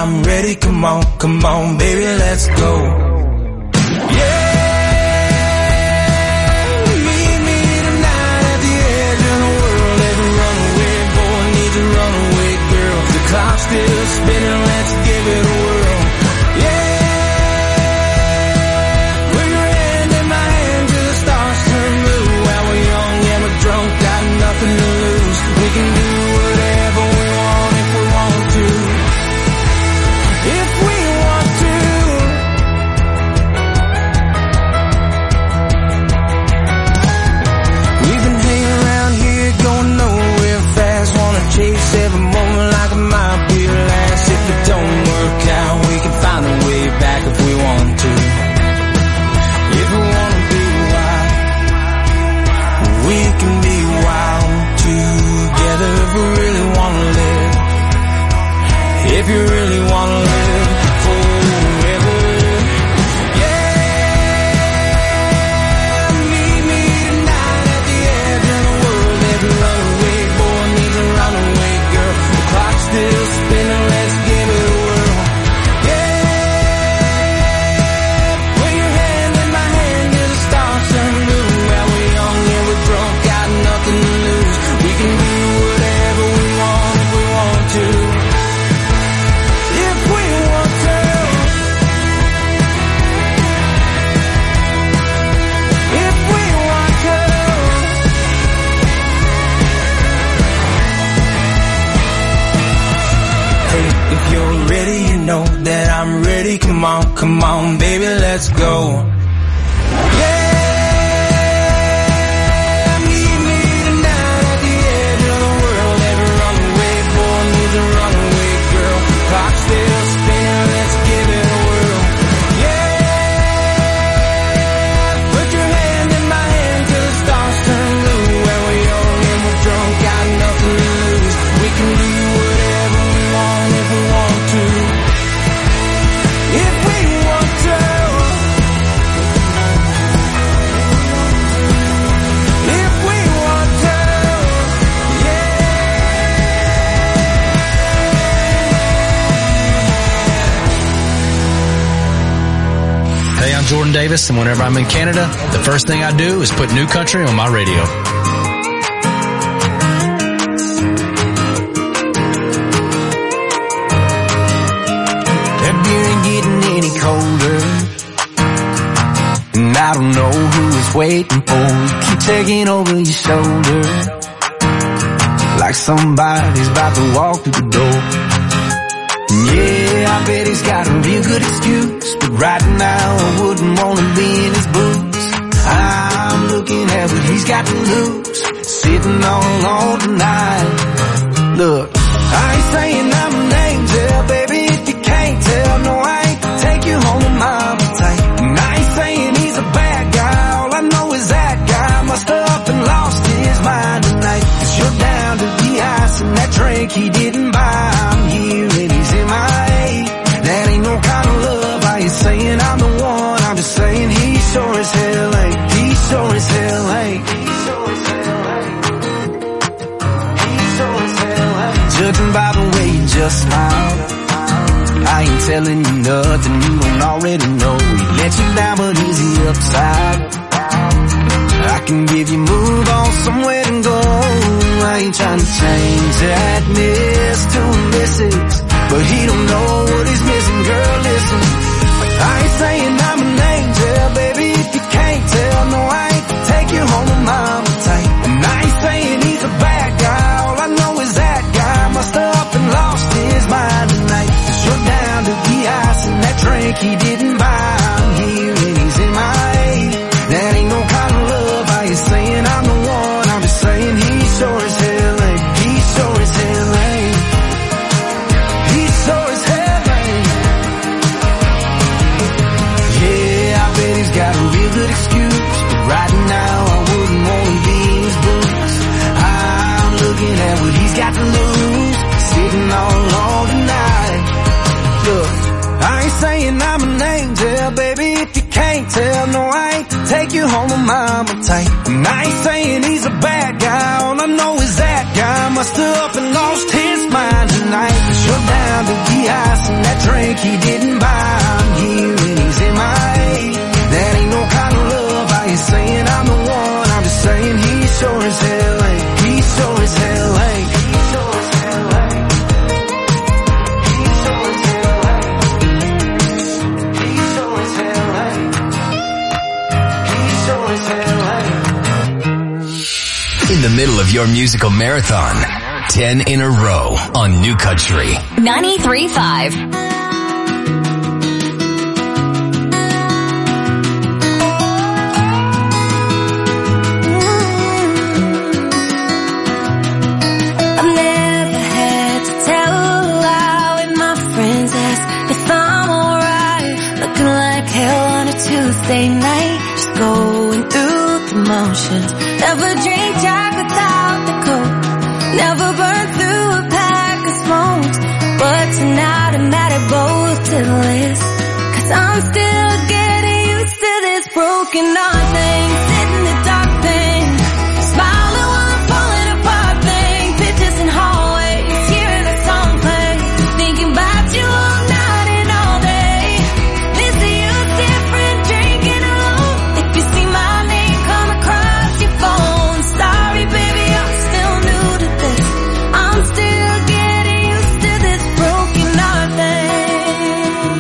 I'm ready, come on, baby, let's go. Yeah. Meet me tonight at the edge of the world. Every runaway boy needs a runaway girl. The clock's still spinning, let's give it a whirl. Yeah. Put your hand in my hand till the stars turn blue. While we're young and we're drunk, got nothing to lose. We can do whatever we want if we want to. If we want to. We've been hanging around here, going nowhere fast. Wanna chase every moment like it might be the last. If it don't work out, we can find a way back if we want to. If we wanna be wild, we can be wild together. If we really wanna live, if you really wanna live forever. Yeah, meet me tonight at the edge of the world. Every runaway boy needs a runaway girl. The clock's still spinning, let's give it a whirl. Yeah, put your hand in my hand till the stars turn blue. While we're young and we're drunk, got nothing to lose. We can do whatever we want if we want to. If we want to. If we want to. Hey, if you're ready, you know that I'm ready. Come on, baby, let's go. Yeah, meet me tonight at the edge of the world. Every runaway boy needs a runaway girl. Clock's still spinning, let's give it a whirl. Yeah, put your hand in my hand till the stars turn blue. When we're young and we're drunk, got nothing to lose. We can do whatever we want if we want to. If we want to. If we want to. Hey, I'm Jordan Davis, and whenever I'm in Canada, the first thing I do is put New Country on my radio. That beer ain't getting any colder, and I don't know who it's waiting for. You keep taking over your shoulder, like somebody's about to walk through the door. Yeah, I bet he's got a real good excuse, but right now I wouldn't wanna be in his boots. I'm looking at what he's got to lose, sitting all alone tonight. Look, I ain't saying I'm an angel, baby, if you can't tell. No, I ain't to take you home to mama tight. And I ain't saying he's a bad guy, all I know is that guy must have up and lost his mind tonight. 'Cause you're down to the ice and that drink he didn't buy. I'm here and he's in my eight. That ain't no kind of love. I ain't saying I'm the one, I'm just saying he sure as hell ain't. He sure as hell ain't. Judging by the way you just smiled, I ain't telling you nothing you don't already know. He let you down, but he's the upside. I can give you move on somewhere to go. I ain't trying to change that miss to a misses, but he don't know what he's missing. Girl, listen, I ain't saying I'm an angel, baby, if you can't tell. No, I ain't to take you home to mama tight. And I ain't saying he's a bad guy, all I know is that guy must have up and lost his mind tonight. 'Cause you're down to the ice and that drink he didn't buy. I'm here and he's in my eight. That ain't no kind of love. I ain't saying I'm the one, I'm just saying he sure as hell ain't. He sure as hell ain't. He sure as hell ain't. Yeah, I bet he's got a real good excuse, but right now I wouldn't want to be in his boots. I'm looking at what he's got to lose, sitting all alone tonight. Look, I ain't saying I'm an angel, baby, if you can't tell. No, I ain't to take you home to mama tight. And I ain't saying he's a bad guy, all I know is that guy must have up and lost his mind tonight. 'Cause you're down to the ice and that like he didn't buy. I'm here and he's MIA. That ain't no kind of love. I ain't saying I'm the one. I'm just saying he sure as hell ain't. He sure as hell ain't. He sure as hell ain't. He sure as hell ain't. He sure as hell ain't. He sure as hell ain't. In the middle of your musical marathon, 10 in a row on New Country 93.5. Tuesday night, just going through the motions. Never drink Jack without the Coke. Never burn through a pack of smokes. But tonight I'm added both to the list. 'Cause I'm still getting used to this broken heart thing. Sitting in the dark thing. Smiling while I'm falling apart thing. Pictures in hallways, hearing a song play. Thinking about you all night and all day. Missing you different, drinking alone. If you see my name come across your phone. Sorry baby, I'm still new to this. I'm still getting used to this broken heart thing.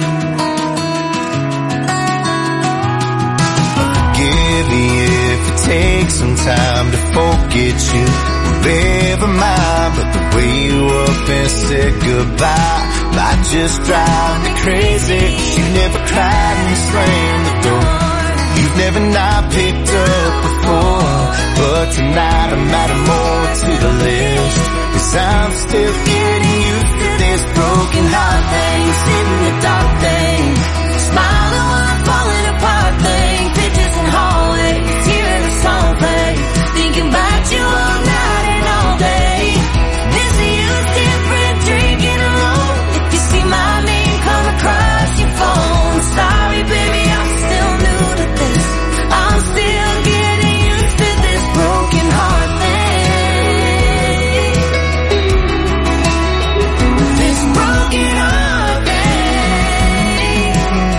Forgive me if it takes some time to forget you. Wherever mine, but the way you up and said goodbye might just drive me crazy. You never cried and slammed the door. You've never not picked up before. But tonight I'm adding more to the list. 'Cause I'm still getting used to this broken heart thing. Sitting in the dark thing. Smiling while I'm falling apart thing. Pictures in hallways, hearing a song play. Thinking about you all night and all day. Missing you different, drinking alone. If you see my name come across your phone. Sorry baby, I'm still new to this. I'm still getting used to this broken heart thing. This broken heart thing.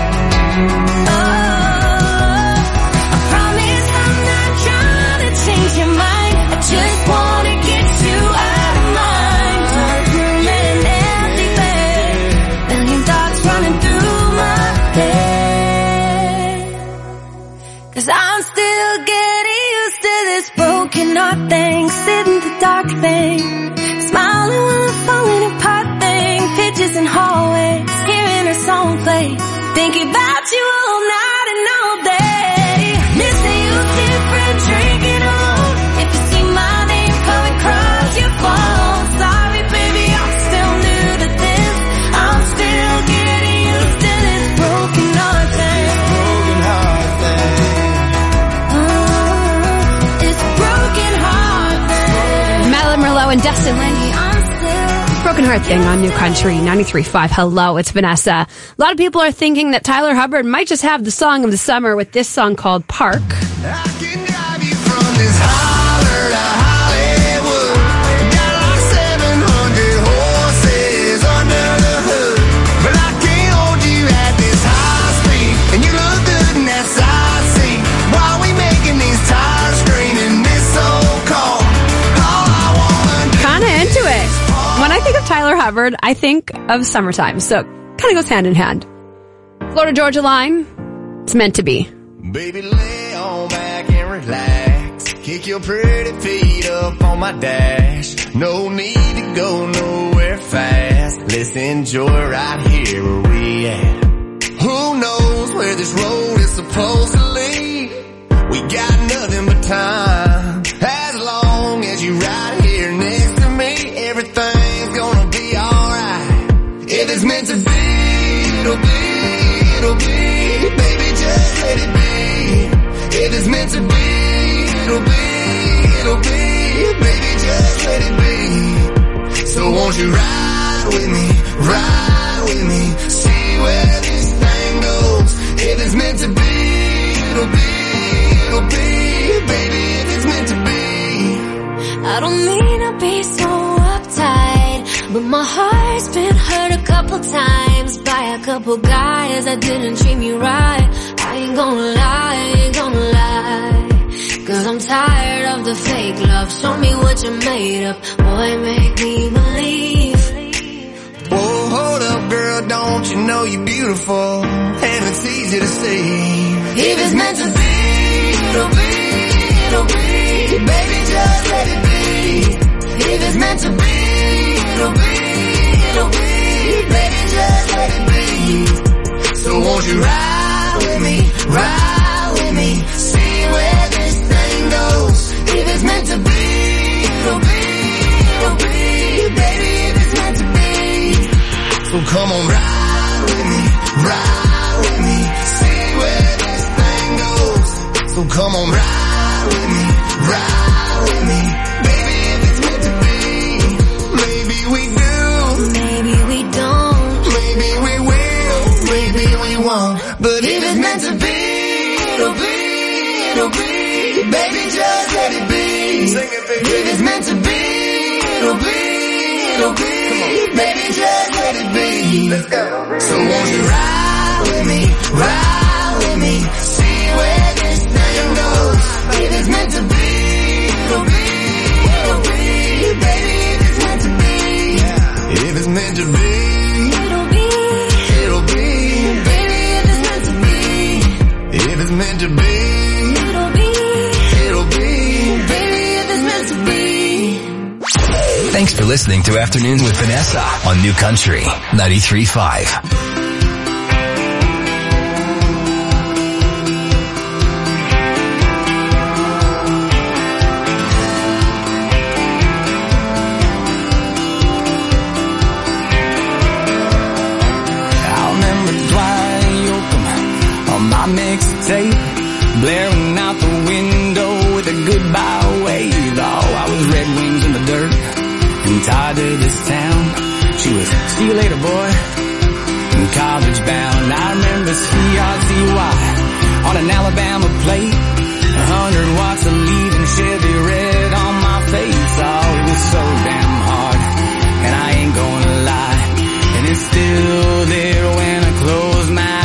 Oh, I promise I'm not trying to change your mind. I just wanna get you out of mind. Dark room and empty bed. Million thoughts running through my head. 'Cause I'm still getting used to this broken heart thing. Sitting in the dark thing. Smiling while I'm falling apart thing. Pictures in hallways, hearing her song play. Thinking about you all night and all day. Missing you different, drinking alone. If you see my name coming across your phone. Sorry baby, I'm still new to this. I'm still getting used to this broken heart thing. Broken heart thing. It's broken heart thing. Madeline Merlot and Dustin Lynch. I'm still Broken Heart Thing on New Country 93.5. Hello, it's Vanessa. A lot of people are thinking that Tyler Hubbard might just have the song of the summer with this song called Park. I can drive you from this holler to Hollywood. Got like 700 horses under the hood. But I can't hold you at this high speed. And you look good in that side seat. Why we making these tires scream in this old car? All I wanna do Kind of into it. When I think of Tyler Hubbard, I think of summertime. So it kind of goes hand in hand. Florida Georgia line, it's meant to be. Baby, lay on back and relax. Kick your pretty feet up on my dash. No need to go nowhere fast. Let's enjoy right here where we at. Who knows where this road is supposed to lead? We got nothing but time. As long as you right here next to me, everything's gonna be alright. If it's meant to be, it'll be, it'll be. Baby, just let it be. If it's meant to be, it'll be, it'll be. Baby, just let it be. So won't you ride with me, ride with me. See where this thing goes. If it's meant to be, it'll be, it'll be. Baby, if it's meant to be. I don't mean to be so uptight, But my heart's been hurt a couple times by a couple guys that didn't treat me right. I ain't gonna lie, 'cause I'm tired of the fake love. Show me what you're made of, boy, make me believe. Whoa, hold up, girl, don't you know you're beautiful? And it's easy to see. If it's meant to be, it'll be, it'll be. Baby, just let it be. If it's meant to be, it'll be, it'll be. Baby, just let it be. So won't you ride with me, see where this thing goes. If it's meant to be, it'll be, it'll be. Baby, if it's meant to be. So come on, ride with me, see where this thing goes. So come on, ride with me, baby, if it's meant to be. Maybe we do, maybe we don't, maybe we will, maybe we won't. But if it's meant to be, it'll be, it'll be. Baby, just let it be. Sing it, baby. If it's meant to be, it'll be, it'll be. Baby, just let it be. Let's go. So won't you ride with me, see where this thing goes. If it's meant to be, it'll be, it'll be. Baby, if it's meant to be, if it's meant to be, it'll be, it'll be. baby, if it's meant to be, If it's meant to be, it'll be, it'll be. baby, if it's meant to be. Thanks for listening to Afternoons with Vanessa on New Country 93.5. Mixtape blaring out the window with a goodbye wave. Oh, I was Red Wings in the dirt and tied to this town. She was, see you later, boy, and college bound. I remember CRZY on an Alabama plate, 100 watts of leaving Chevy red on my face. Oh, it was so damn hard, and I ain't gonna lie, and it's still there when I close my eyes.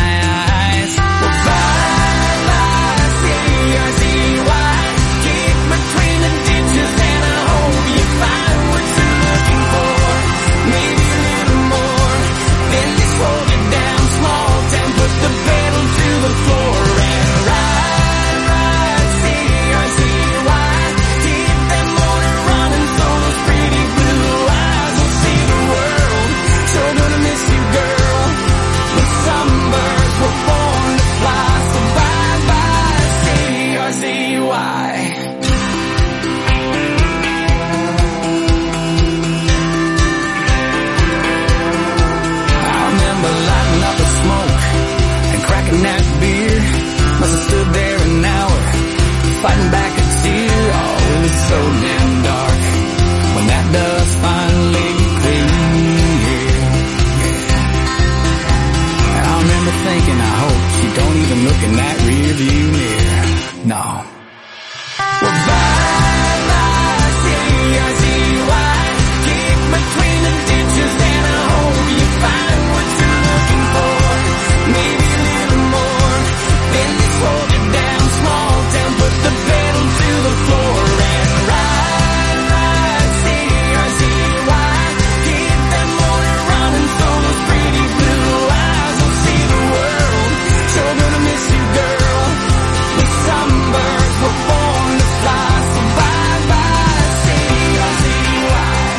Fighting back a tear, oh, it was so damn dark when that dust finally cleared. And I remember thinking, I hope she don't even look in that rear view mirror. No. Well, bye-bye, CRZY, kick between the ditches, and I hope you find what you're looking for. Maybe a little more, then they slow you down, small town, put the pedal to the floor and ride, CRZY, keep that motor running so those pretty blue eyes will see the world. Sure gonna miss you, girl, but some birds were born to fly, so bye-bye, CRZY.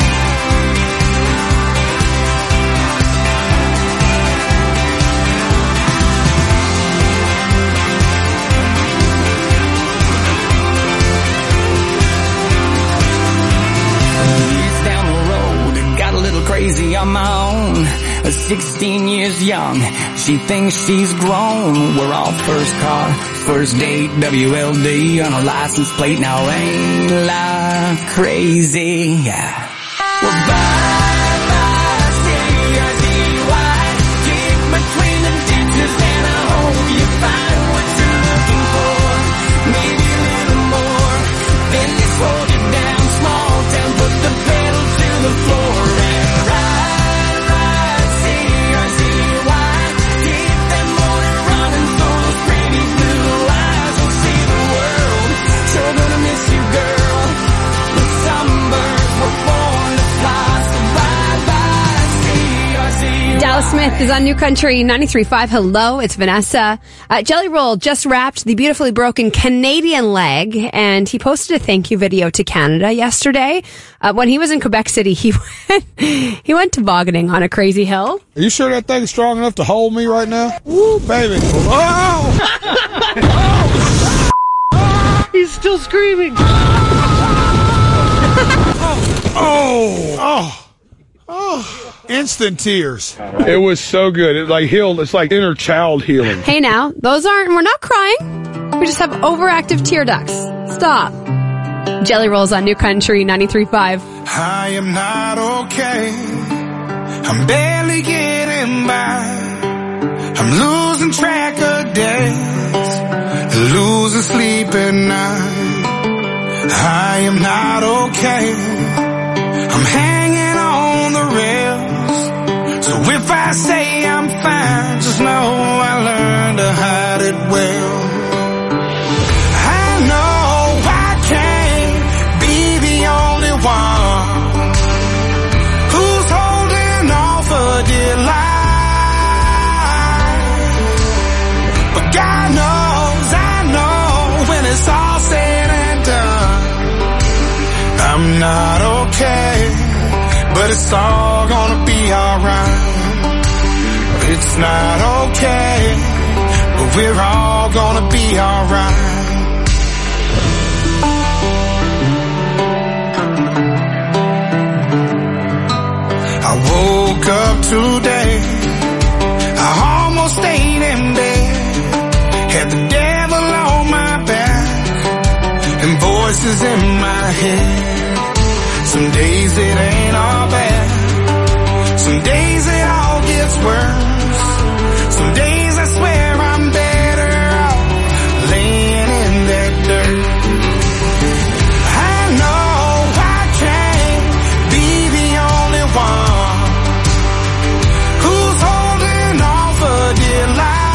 Years down the road, got a little crazy on my own. 16 years young, she thinks she's grown. We're all first car, first date, WLD on a license plate. Now ain't life crazy? Yeah. Well, bye-bye, CRZY, kick between the ditches, and I hope you find what you're looking for. Maybe a little more, then they slow you down, small town, put the pedal to the floor and ride. Ella Smith is on New Country 93.5. Hello, it's Vanessa. Jelly Roll just wrapped the beautifully broken Canadian leg, and he posted a thank you video to Canada yesterday. When he was in Quebec City, he went tobogganing on a crazy hill. Are you sure that thing's strong enough to hold me right now? Woo, baby. Oh! He's still screaming. Instant tears. It was so good. It like healed. It's like inner child healing. Hey now, we're not crying. We just have overactive tear ducts. Stop. Jelly Rolls on New Country 93.5. I am not okay. I'm barely getting by. I'm losing track of days, losing sleep at night. I am not okay. I'm hanging on the rails. So if I say I'm fine, just know I learned to hide it well. I know I can't be the only one who's holding on for dear life. But God knows, I know when it's all said and done, I'm not okay, but it's all gonna be alright. It's not okay, but we're all gonna be alright. I woke up today, I almost stayed in bed, had the devil on my back, and voices in my head. Some days it ain't all bad, some days it all gets worse. Some days I swear I'm better off laying in that dirt. I know I can't be the only one who's holding on for dear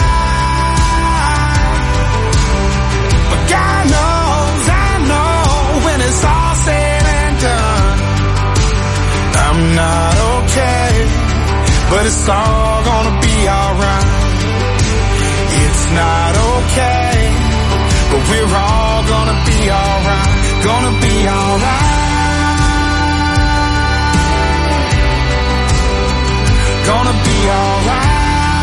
life. But God knows, I know when it's all said and done, I'm not okay, but it's all gonna be alright. It's not okay, but we're all gonna be alright, gonna be alright, gonna be alright.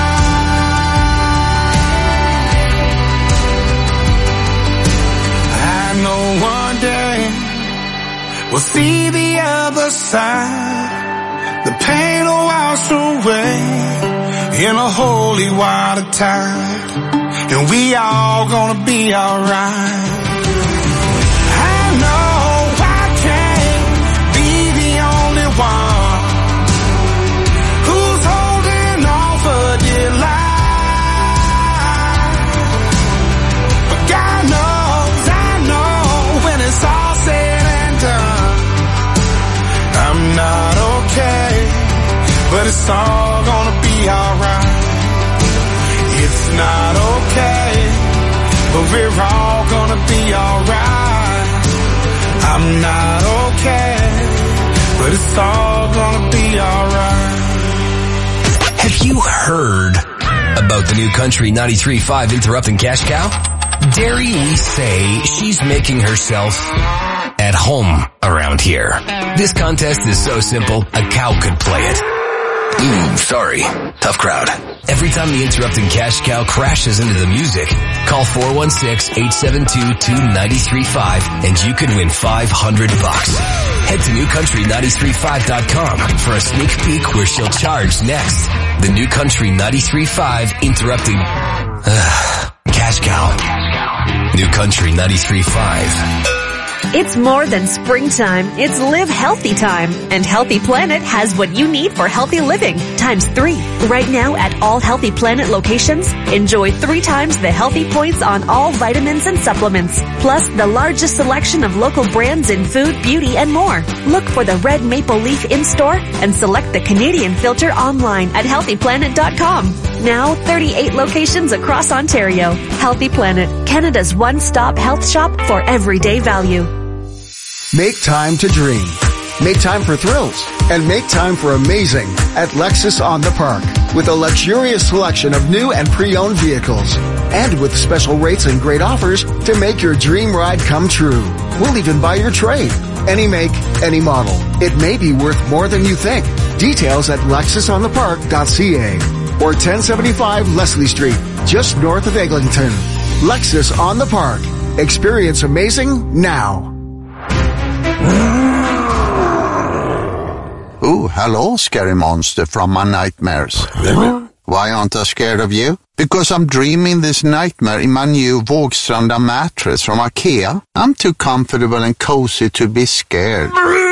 I know one day we'll see the other side. The pain will wash away in a holy water tide, and we all gonna be alright. I know I can't be the only one who's holding on for dear life. But God knows, I know when it's all said and done, I'm not okay, but it's all gonna be alright. It's not okay, but we're all gonna be alright. I'm not okay, but it's all gonna be alright. Have you heard about the New Country 93.5 Interrupting Cash Cow? Dare we say she's making herself at home around here. This contest is so simple, a cow could play it. Sorry. Tough crowd. Every time the Interrupting Cash Cow crashes into the music, call 416-872-2935 and you could win $500. Head to newcountry935.com for a sneak peek where she'll charge next. The New Country 93.5 Interrupting Cash Cow. New Country 93.5. It's more than springtime. It's Live Healthy time. And Healthy Planet has what you need for healthy living, ×3. Right now at all Healthy Planet locations, enjoy 3 times the healthy points on all vitamins and supplements. Plus the largest selection of local brands in food, beauty, and more. Look for the red maple leaf in-store and select the Canadian filter online at healthyplanet.com. Now 38 locations across Ontario. Healthy Planet, Canada's one-stop health shop for everyday value. Make time to dream. Make time for thrills. And make time for amazing at Lexus on the Park. with a luxurious selection of new and pre-owned vehicles. And with special rates and great offers to make your dream ride come true. We'll even buy your trade. Any make, any model. It may be worth more than you think. Details at lexusonthepark.ca or 1075 Leslie Street, just north of Eglinton. Lexus on the Park. Experience amazing now. Oh, hello, scary monster from my nightmares. Why aren't I scared of you? Because I'm dreaming this nightmare in my new Vågstranda mattress from IKEA. I'm too comfortable and cozy to be scared.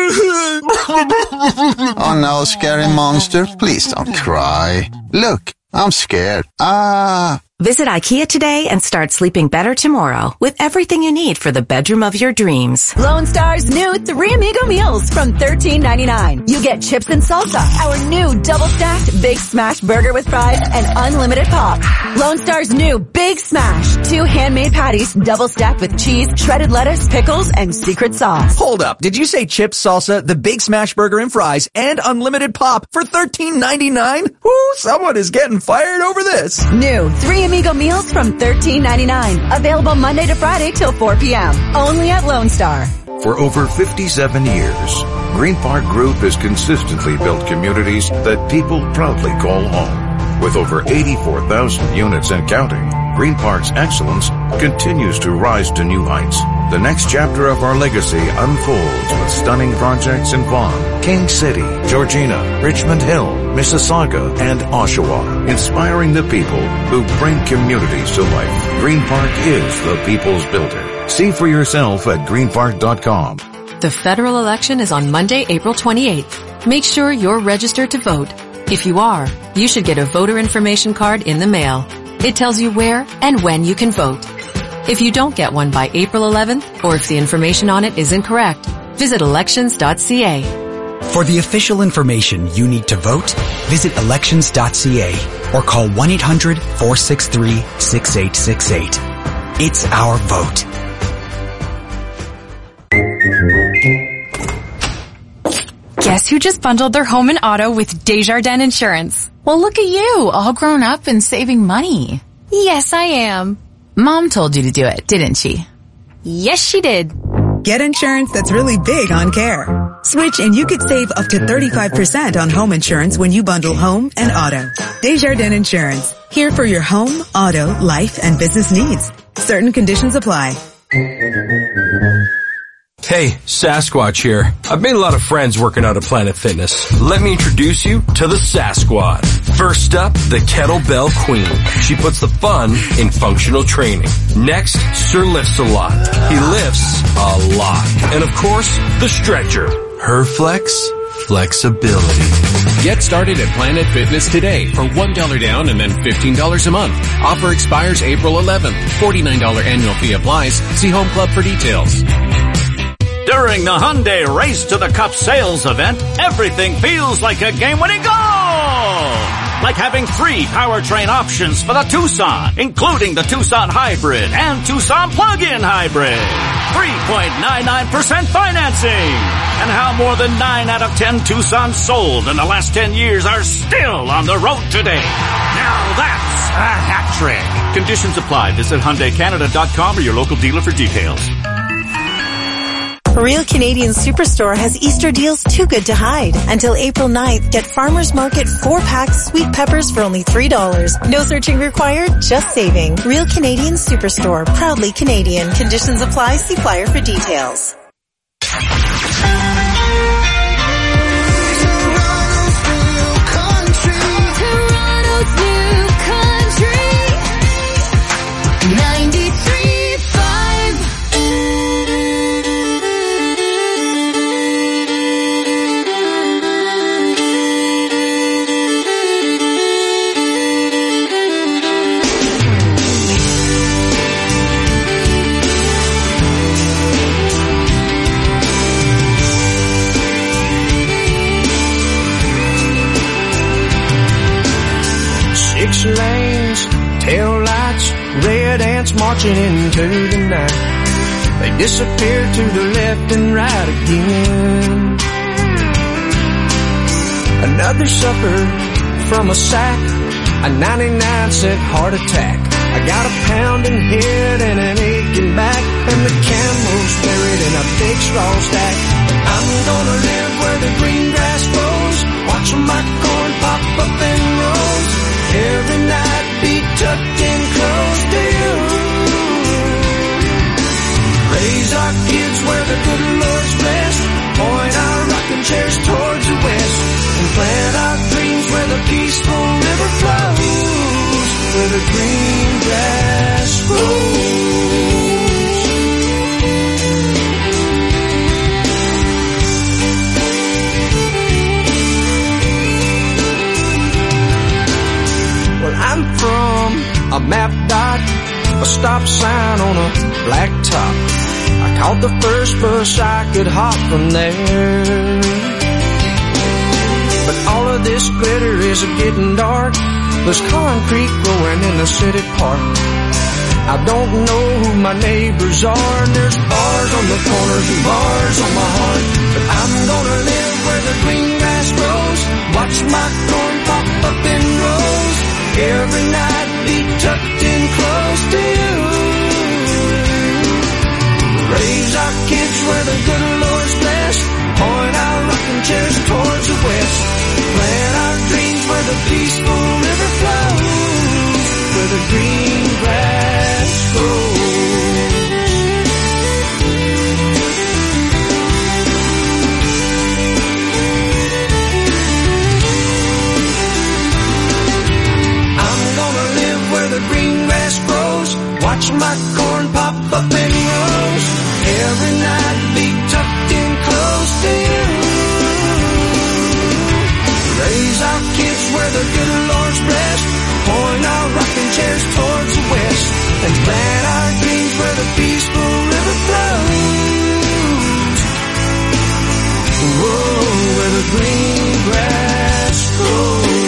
Oh no, scary monster, please don't cry. Look, I'm scared. Visit IKEA today and start sleeping better tomorrow with everything you need for the bedroom of your dreams. Lone Star's new 3 Amigo meals from $13.99. You get chips and salsa, our new double-stacked Big Smash burger with fries, and unlimited pop. Lone Star's new Big Smash, 2 handmade patties, double-stacked with cheese, shredded lettuce, pickles, and secret sauce. Hold up. Did you say chips, salsa, the Big Smash burger and fries, and unlimited pop for $13.99? Woo, someone is getting fired over this. New 3 Amigo meals from $13.99. Available Monday to Friday till 4 p.m. Only at Lone Star. For over 57 years, Green Park Group has consistently built communities that people proudly call home. With over 84,000 units and counting, Green Park's excellence continues to rise to new heights. The next chapter of our legacy unfolds with stunning projects in Vaughan, King City, Georgina, Richmond Hill, Mississauga, and Oshawa, inspiring the people who bring communities to life. Green Park is the people's builder. See for yourself at greenpark.com. The federal election is on Monday, April 28th. Make sure you're registered to vote. If you are, you should get a voter information card in the mail. It tells you where and when you can vote. If you don't get one by April 11th, or if the information on it is incorrect, visit elections.ca. For the official information you need to vote, visit elections.ca or call 1-800-463-6868. It's our vote. Guess who just bundled their home and auto with Desjardins Insurance? Well, look at you, all grown up and saving money. Yes, I am. Mom told you to do it, didn't she? Yes, she did. Get insurance that's really big on care. Switch and you could save up to 35% on home insurance when you bundle home and auto. Desjardins Insurance. Here for your home, auto, life, and business needs. Certain conditions apply. Hey, Sasquatch here. I've made a lot of friends working out at Planet Fitness. Let me introduce you to the Sasquad. First up, the Kettlebell Queen. She puts the fun in functional training. Next, Sir Lifts a Lot. He lifts a lot. And of course, the Stretcher. Her flexibility. Get started at Planet Fitness today for $1 down and then $15 a month. Offer expires April 11th. $49 annual fee applies. See Home Club for details. During the Hyundai Race to the Cup sales event, everything feels like a game-winning goal! Like having 3 powertrain options for the Tucson, including the Tucson Hybrid and Tucson Plug-in Hybrid. 3.99% financing. And how more than 9 out of 10 Tucsons sold in the last 10 years are still on the road today. Now that's a hat trick. Conditions apply. Visit HyundaiCanada.com or your local dealer for details. Real Canadian Superstore has Easter deals too good to hide. Until April 9th, get Farmer's Market 4-pack sweet peppers for only $3. No searching required, just saving. Real Canadian Superstore, proudly Canadian. Conditions apply. See flyer for details. Six lanes, tail lights, red ants marching into the night. They disappear to the left and right again. Another supper from a sack, a 99-cent heart attack. I got a pounding head and an aching back, and the camel's buried in a big straw stack. I'm gonna live where the green grass grows, watching my corn pop up in rows. Every night be tucked in close to you. Raise our kids where the good Lord's blessed, point our rocking chairs towards the west, and plant our dreams where the peaceful river flows, where the green grass grows. Well, I'm from a map dot, a stop sign on a black top. I caught the first bus I could hop from there. But all of this glitter is getting dark. There's concrete growing in the city park. I don't know who my neighbors are. There's bars on the corners and bars on my heart. But I'm gonna live where the green grass grows, watch my corn pop up in rows. Every night be tucked in close to you. Raise our kids where the good Lord's blessed, point our rocking chairs towards the west, plant our dreams where the peaceful river flows, where the green grass grows. I'm gonna live where the green grass grows, watch my corn pop up in rows. Every night be tucked in close to you. Raise our kids where the good Lord's blessed, point our rocking chairs towards the west, and plant our dreams where the peaceful river flows. Whoa, where the green grass grows.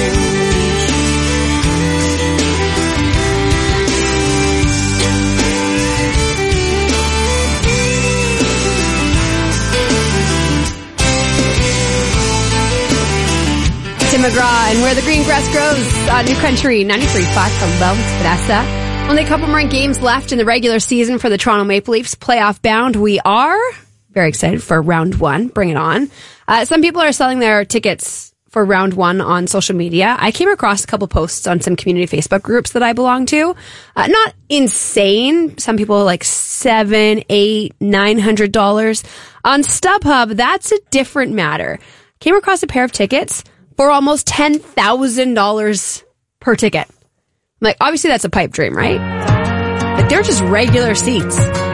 Tim McGraw and Where the Green Grass Grows on New Country 93.5. Hello, it's Vanessa. Only a couple more games left in the regular season for the Toronto Maple Leafs, playoff bound. We are very excited for round one. Bring it on. Some people are selling their tickets for round one on social media. I came across a couple posts on some community Facebook groups that I belong to. Not insane. Some people like $700, $800, $900. On StubHub, that's a different matter. Came across a pair of tickets for almost $10,000 per ticket. I'm like, obviously that's a pipe dream, right? But they're just regular seats.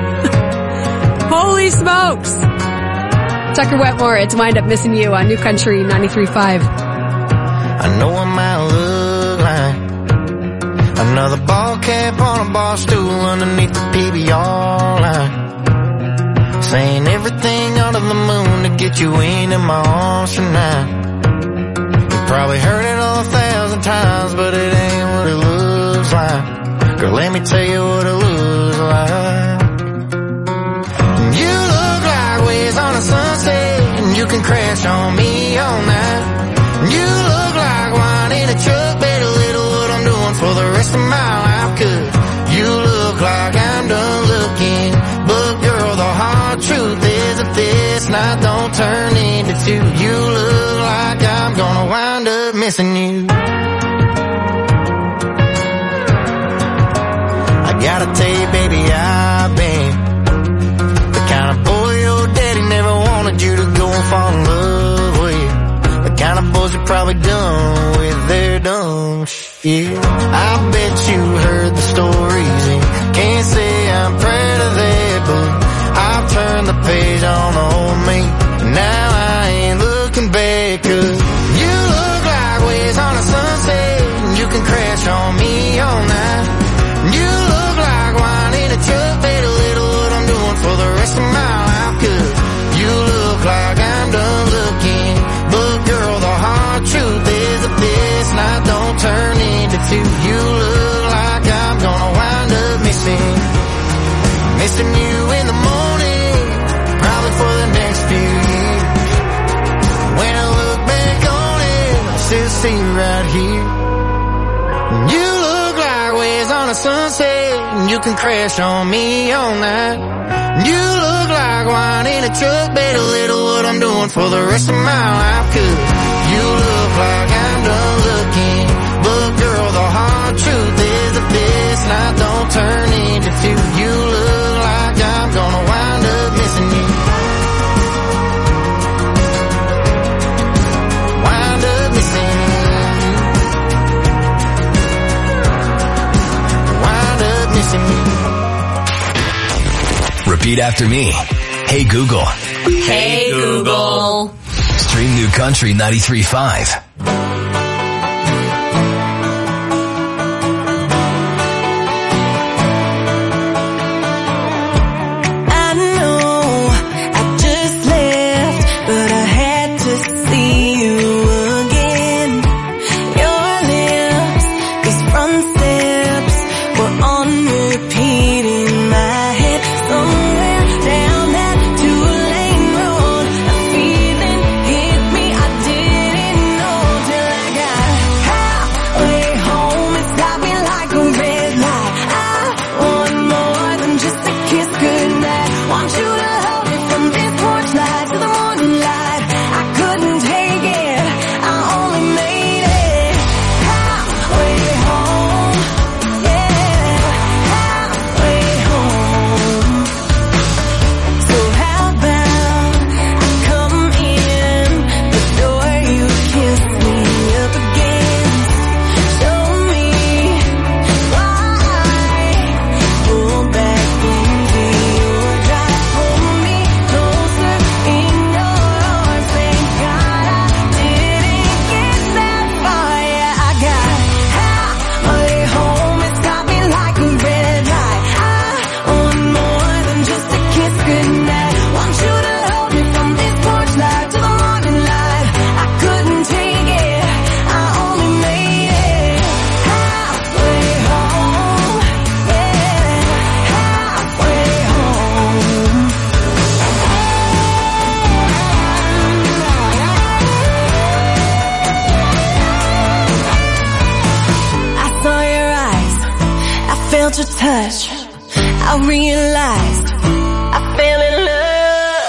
Holy smokes! Tucker Wetmore, it's Wind Up Missing You on New Country 93.5. I know I might look like another ball cap on a bar stool underneath the PBR line, saying everything under the moon to get you into my arms tonight. Probably heard it 1,000 times, but it ain't what it looks like. Girl, let me tell you what it looks like. You look like waves on a sunset, and you can crash on me all night. You look like wine in a truck, better little what I'm doing for the rest of my life. 'Cause you look like I'm done looking, but girl, the hard truth is if this night don't turn into two, you look like I'm gonna wind up missing you. I gotta tell you, baby, I've been the kind of boy your daddy never wanted you to go and fall in love with. The kind of boys you're probably done with their dumb shit. I bet you heard the stories and can't say I'm proud of that, but I've turned the page on the old me. Now I ain't looking back, 'cause you look like waves on a sunset, and you can crash on me all night. You look like wine in a truck, better little what I'm doing for the rest of my life. 'Cause you look like I'm done looking, but girl, the hard truth is if this night don't turn into two, you look like I'm gonna wind up missing you in the morning, probably for the next few years. to see right here. You look like waves on a sunset, and you can crash on me all night. You look like wine in a truck, bet a little what I'm doing for the rest of my life. 'Cause you look like I'm done looking, but girl, the hard truth is that this night don't turn into two. You look like I'm gonna wind up missing you. Wind up missing you. Wind up missing you. Repeat after me. Hey Google. Hey Google. Stream New Country 93.5. Your touch, I realized I fell in love.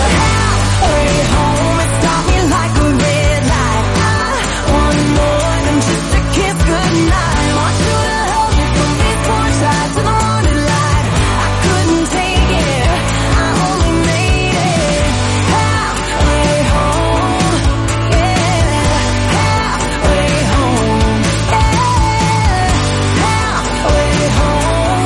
Halfway home, it stopped me like a red light. I want more than just a kiss goodnight. Want you to hold me from this porch light to the morning light. I couldn't take it, I only made it halfway home. Yeah, halfway home. Yeah, halfway home.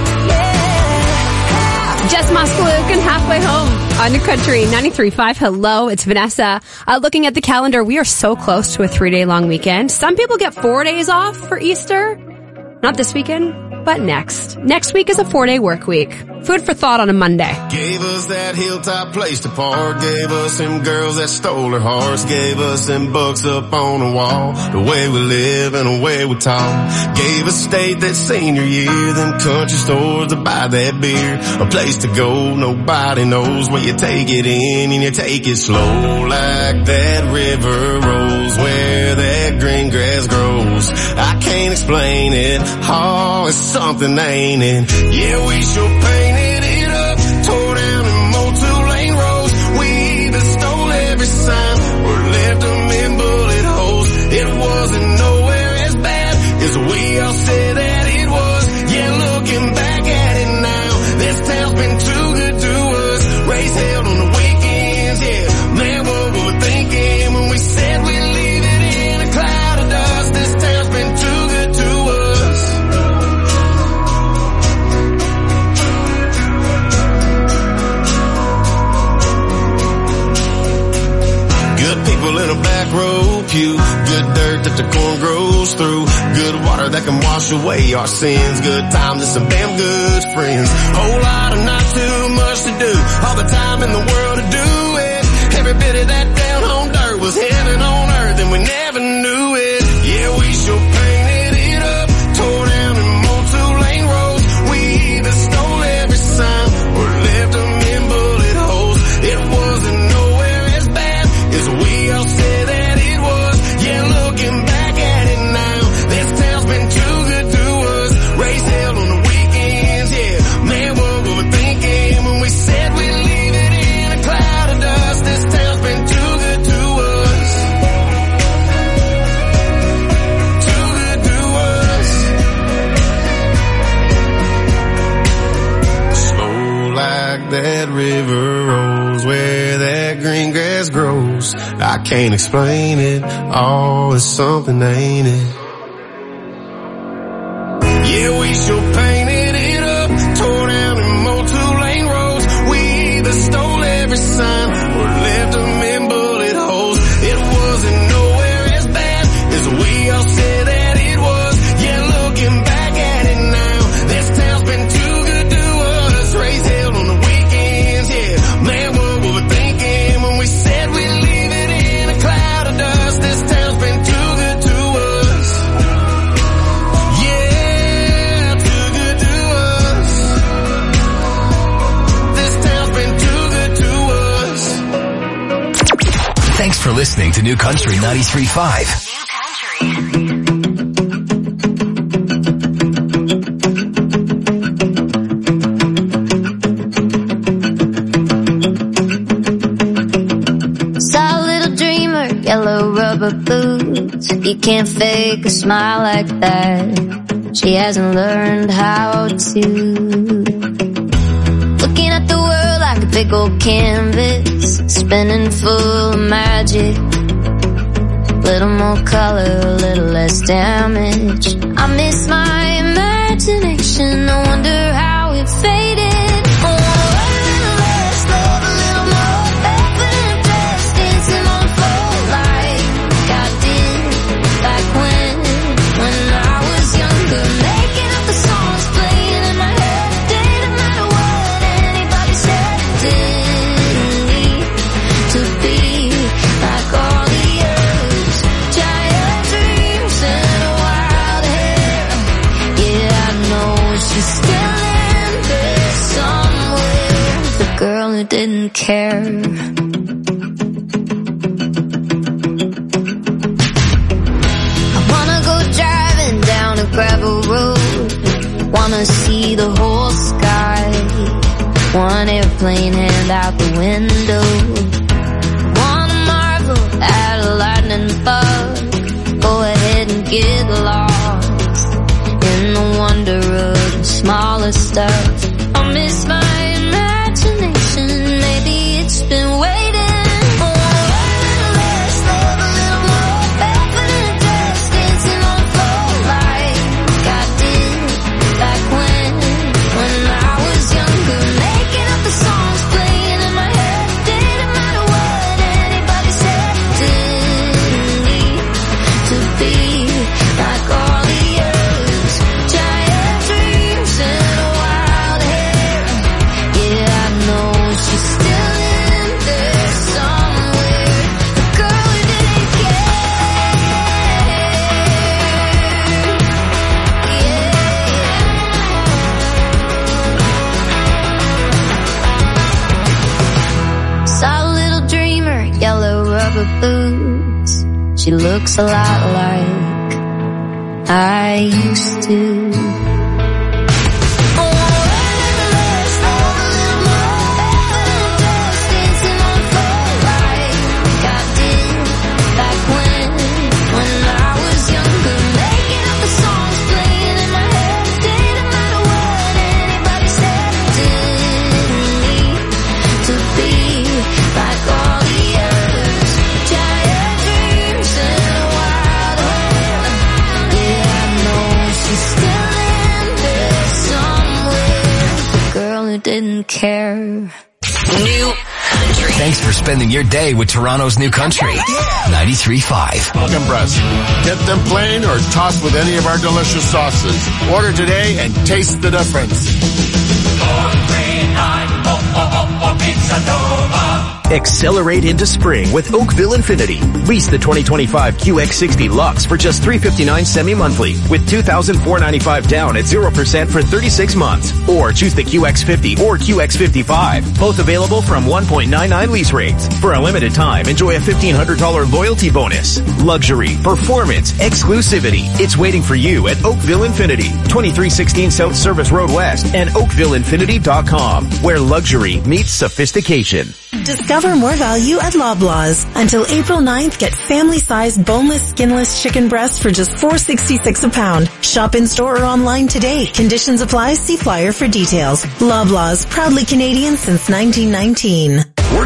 Jess Mosk-Luke and Halfway Home on New Country 93.5. Hello, it's Vanessa. Looking at the calendar, we are so close to a 3-day long weekend. Some people get 4 days off for Easter. Not this weekend, but next. Next week is a 4-day work week. Food for thought on a Monday. Gave us that hilltop place to park. Gave us them girls that stole her hearts. Gave us them books up on the wall. The way we live and the way we talk. Gave us state that senior year. Them country stores to buy that beer. A place to go, nobody knows where you take it in and you take it slow. Like that river rolls where that green grass grows. I can't explain it. Oh, it's something, ain't it? Yeah, we sure painted it up, tore down and mowed 2-lane roads. We either stole every sign or left them in bullet holes. It wasn't nowhere as bad as we all said that it was. Yeah, looking back at it now, this town's been too good to us. Race held on the weekends, yeah. Man, what we were thinking when we said we'd leave it in a cloud of dust. This town's been too good to us. Good people in a back row pew. Good dirt that the corn grows through. Good water that can wash away our sins. Good times and some damn good friends. Whole lot of not too much to do. All the time in the world to do it. Every bit of that down home dirt was heaven on earth and we never knew it. Yeah, we sure painted it up, tore down and mowed 2-lane roads. We either stole every sign or left them in bullet holes. It wasn't nowhere as bad as we all said that it was. Yeah, look can't explain it. Oh, it's something, ain't it? Yeah, we sure painted it up, tore down and mowed 2-lane roads. We either stole every sign or left them in bullet holes. It wasn't nowhere as bad as we all said that it was. Yeah, looking back at it now, this town's been too good to us. Raised hell on the weekends, yeah. Man, what were we thinking when we said we'd leave it in a cloud of dust? This town's been too good to us. Yeah, too good to us. This town's been too good to us. Thanks for listening to New Country 93.5. Yellow rubber boots, you can't fake a smile like that. She hasn't learned how to. Looking at the world like a big old canvas, spinning full of magic. Little more color, a little less damage. I miss my imagination, I wonder how it faded. Girl who didn't care. I wanna go driving down a gravel road, wanna see the whole sky, one airplane hand out the window, wanna marvel at a lightning bug, go ahead and get lost in the wonder of the smaller stuff. I miss my maybe it's been waiting for a little less love, a little more barefoot in a dress, dancing on the floor like I did back when I was younger, making up the songs playing in my head. Didn't matter what anybody said, didn't need to be like all the others. Giant dreams and a wild hair. Yeah, I know she's still in there somewhere, the girl who didn't care. Saw a little dreamer, yellow rubber boots. She looks a lot like I used to. Didn't care. New Country. Thanks for spending your day with Toronto's New Country 93.5. Chicken breast. Get them plain or tossed with any of our delicious sauces. Order today and taste the difference. 439 Pizza Nova. Accelerate into spring with Oakville Infinity. Lease the 2025 QX60 Lux for just $359 semi-monthly with $2,495 down at 0% for 36 months. Or choose the QX50 or QX55. Both available from 1.99 lease rates. For a limited time, enjoy a $1,500 loyalty bonus. Luxury, performance, exclusivity. It's waiting for you at Oakville Infinity. 2316 South Service Road West and OakvilleInfinity.com, where luxury meets sophistication. Discover more value at Loblaws. Until April 9th, get family-sized boneless, skinless chicken breasts for just $4.66 a pound. Shop in-store or online today. Conditions apply. See flyer for details. Loblaws, proudly Canadian since 1919. Work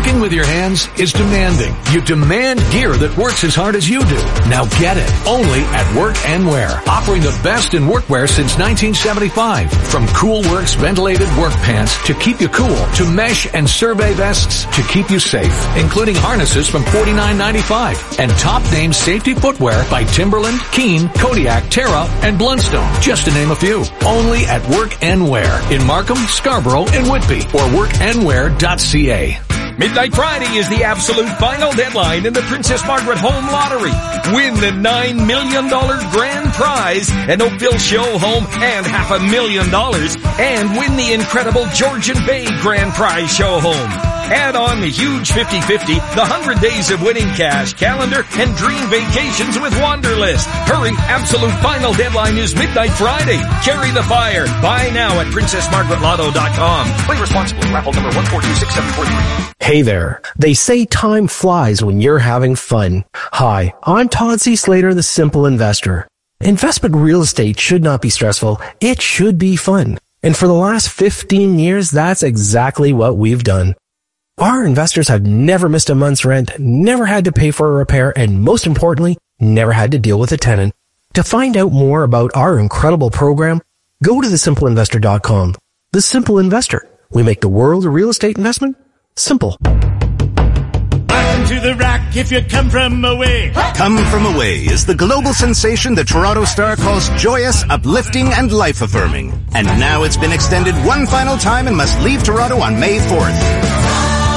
Working with your hands is demanding. You demand gear that works as hard as you do. Now get it. Only at Work and Wear. Offering the best in workwear since 1975. From Cool Works ventilated work pants to keep you cool, to mesh and survey vests to keep you safe, including harnesses from $49.95. And top name safety footwear by Timberland, Keen, Kodiak, Terra, and Blundstone, just to name a few. Only at Work and Wear in Markham, Scarborough, and Whitby, or workandwear.ca. Midnight Friday is the absolute final deadline in the Princess Margaret Home Lottery. Win the $9 million grand prize, an Oakville show home, and $500,000, and win the incredible Georgian Bay grand prize show home. Add on the huge 50-50, the 100 Days of Winning Cash calendar, and dream vacations with Wanderlist. Hurry, absolute final deadline is Midnight Friday. Carry the fire. Buy now at PrincessMargaretLotto.com. Play responsibly. Raffle number 1426743. Hey there. They say time flies when you're having fun. Hi, I'm Todd C. Slater, the Simple Investor. Investment real estate should not be stressful. It should be fun. And for the last 15 years, that's exactly what we've done. Our investors have never missed a month's rent, never had to pay for a repair, and most importantly, never had to deal with a tenant. To find out more about our incredible program, go to thesimpleinvestor.com. The Simple Investor. We make the world of real estate investment simple. Welcome to the Rock if you come from away. Come From Away is the global sensation the Toronto Star calls joyous, uplifting, and life-affirming. And now it's been extended one final time and must leave Toronto on May 4th.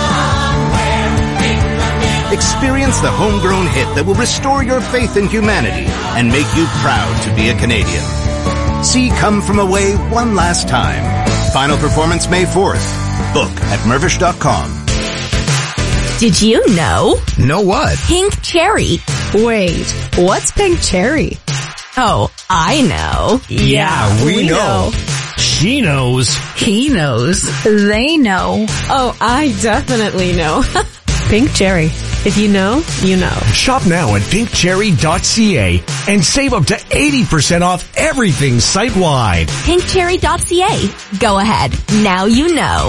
Experience the homegrown hit that will restore your faith in humanity and make you proud to be a Canadian. See Come From Away one last time. Final performance May 4th. Book at Mirvish.com. Did you know? Know what? Pink cherry. Wait, what's pink cherry? Oh, I know. Yeah, we know. She knows. He knows. They know. Oh, I definitely know. Pink cherry. If you know, you know. Shop now at pinkcherry.ca and save up to 80% off everything site-wide. Pinkcherry.ca. Go ahead. Now you know.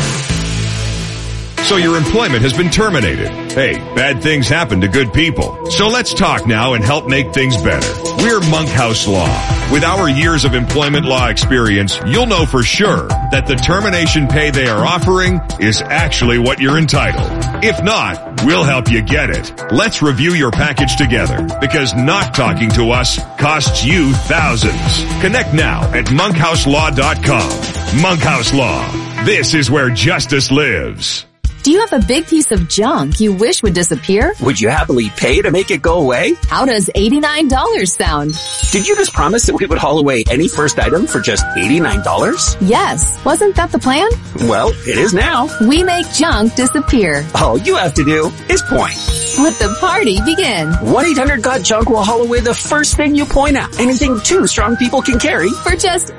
So your employment has been terminated. Hey, bad things happen to good people. So let's talk now and help make things better. We're Monkhouse Law. With our years of employment law experience, you'll know for sure that the termination pay they are offering is actually what you're entitled. If not, we'll help you get it. Let's review your package together, because not talking to us costs you thousands. Connect now at monkhouselaw.com. Monkhouse Law. This is where justice lives. Do you have a big piece of junk you wish would disappear? Would you happily pay to make it go away? How does $89 sound? Did you just promise that we would haul away any first item for just $89? Yes. Wasn't that the plan? Well, it is now. We make junk disappear. All you have to do is point. Let the party begin. 1-800-GOT-JUNK will haul away the first thing you point at. Anything two strong people can carry. For just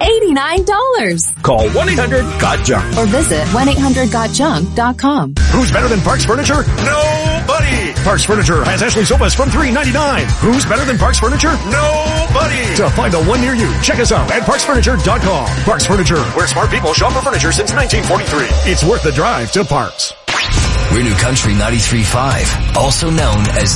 $89. Call 1-800-GOT-JUNK. Or visit 1-800-GOTJUNK.com. Who's better than Parks Furniture? Nobody! Parks Furniture has Ashley sofas from $3.99. Who's better than Parks Furniture? Nobody! To find the one near you, check us out at parksfurniture.com. Parks Furniture, where smart people shop for furniture since 1943. It's worth the drive to Parks. We're New Country 93.5, also known as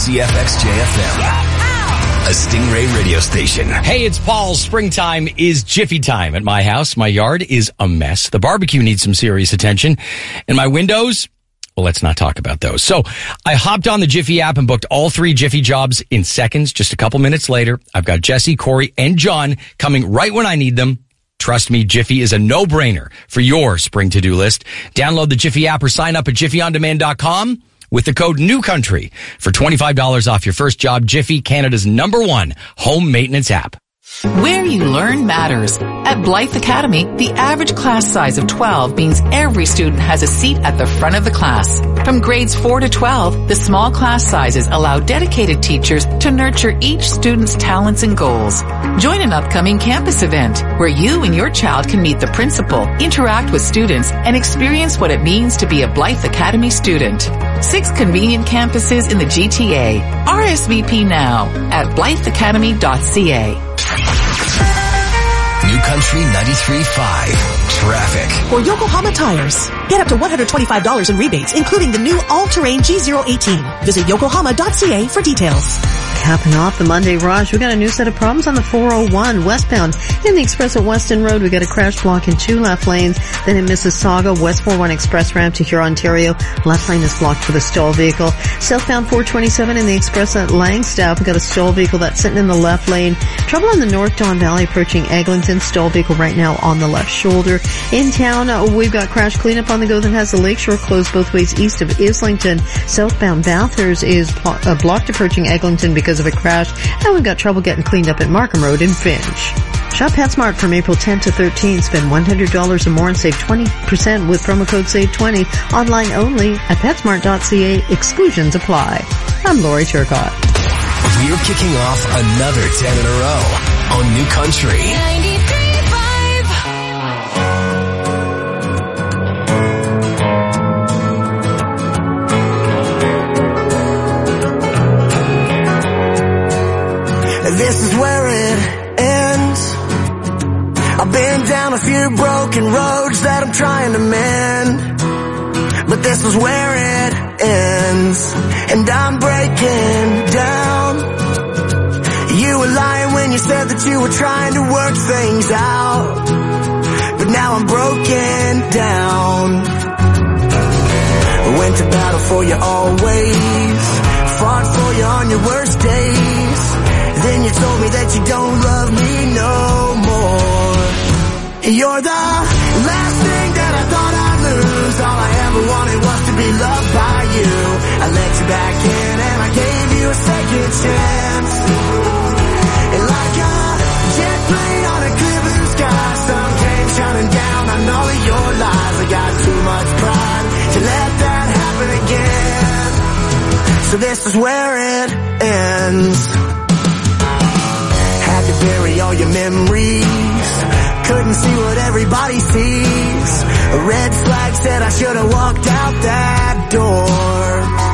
CFXJFM. A Stingray radio station. Hey, it's Paul. Springtime is Jiffy time at my house. My yard is a mess. The barbecue needs some serious attention. And my windows, well, let's not talk about those. So I hopped on the Jiffy app and booked all 3 Jiffy jobs in seconds. Just a couple minutes later, I've got Jesse, Corey, and John coming right when I need them. Trust me, Jiffy is a no-brainer for your spring to-do list. Download the Jiffy app or sign up at jiffyondemand.com with the code NEWCOUNTRY for $25 off your first job. Jiffy, Canada's #1 home maintenance app. Where you learn matters. At Blythe Academy, the average class size of 12 means every student has a seat at the front of the class. From grades 4 to 12, the small class sizes allow dedicated teachers to nurture each student's talents and goals. Join an upcoming campus event where you and your child can meet the principal, interact with students, and experience what it means to be a Blythe Academy student. 6 convenient campuses in the GTA. RSVP now at blytheacademy.ca. New Country 93.5. Traffic. For Yokohama Tires, Get up to $125 in rebates, including the new all-terrain G018. Visit yokohama.ca for details. Capping off the Monday rush, we got a new set of problems on the 401 westbound. In the express at Weston Road, we got a crash block in 2 left lanes. Then in Mississauga, West 41 Express ramp to Huron, Ontario. Left lane is blocked for the stall vehicle. Southbound 427 in the express at Langstaff, we got a stall vehicle that's sitting in the left lane. Trouble on the North Don Valley approaching Eglinton. Stall vehicle right now on the left shoulder. In town, we've got crash cleanup on the go that has the Lakeshore closed both ways east of Islington. Southbound Bathurst is blocked approaching Eglinton because of a crash, and we've got trouble getting cleaned up at Markham Road in Finch. Shop PetSmart from April 10th to 13th. Spend $100 or more and save 20% with promo code SAVE20. Online only at PetSmart.ca. Exclusions apply. I'm Lori Turcotte. We're kicking off another 10 in a row on New Country. This is where it ends. I've been down a few broken roads that I'm trying to mend, but this is where it ends, and I'm breaking down. You were lying when you said that you were trying to work things out, but now I'm broken down. Went to battle for you always, fought for you on your worst days. Then you told me that you don't love me no more. You're the last thing that I thought I'd lose. All I ever wanted was to be loved by you. I let you back in and I gave you a second chance. And like a jet plane on a clear blue sky, sun came shining down on all of your lies. I got too much pride to let that happen again. So this is where it ends. Had to bury all your memories, couldn't see what everybody sees. A red flag said I should have walked out that door.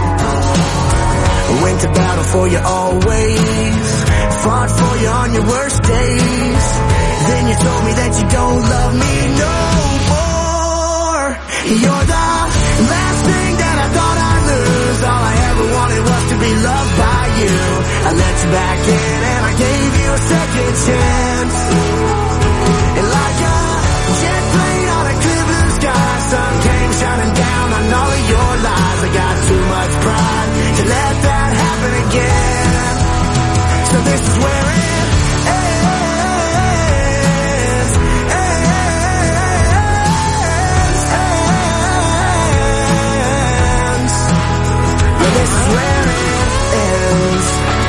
Went to battle for you always, fought for you on your worst days. Then you told me that you don't love me no more. You're the last thing that I thought I'd lose. All I ever wanted was to be loved by you. I let you back in and I gave you a second chance. And like a jet plane on a clear blue sky, sun came shining down on all of your lies. I got too much pride to let that happen again. So this is where it ends. Well, this is where it ends.